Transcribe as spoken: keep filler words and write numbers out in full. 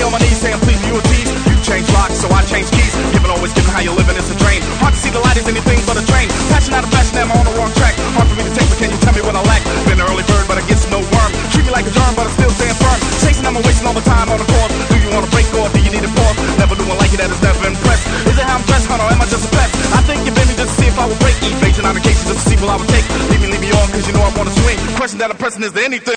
on my knees saying please, you a tease. You change locks, so I change keys. Giving, always giving, how you living is a drain. Hard to see the light as anything but a train. Passion out of fashion, am I on the wrong track? Hard for me to take, but can you tell me what I lack? Been an early bird, but I get no worm. Treat me like a germ, but I still stand firm. Chasing, I'm wasting all the time on the course. Do you want to break or do you need a pause? Never do one like you that has never impressed. Is it how I'm dressed, huh, or am I just a pest? I think you bit me just to see if I would break. Evasion on occasion just to see what I would take. Leave me, leave me on, cause you know I wanna swing. Question that I'm pressing, is there anything